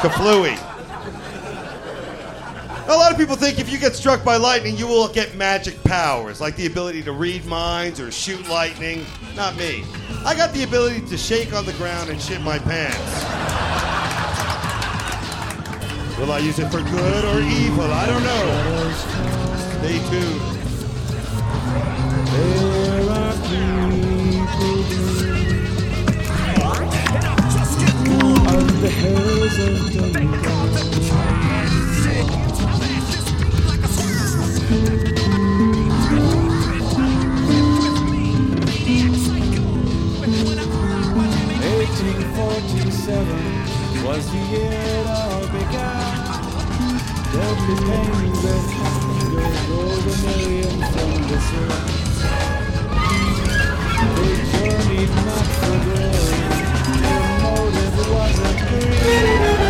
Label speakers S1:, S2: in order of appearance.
S1: Kaflooey. A lot of people think if you get struck by lightning, you will get magic powers, like the ability to read minds or shoot lightning. Not me. I got the ability to shake on the ground and shit my pants. Will I use it for good or evil? I don't know. Stay tuned.
S2: There are people on the hills of Donegal. 1847 was the year it all began. Deadly pains and hunger drove a million from the sea. They journeyed not for glory, their motive wasn't greed.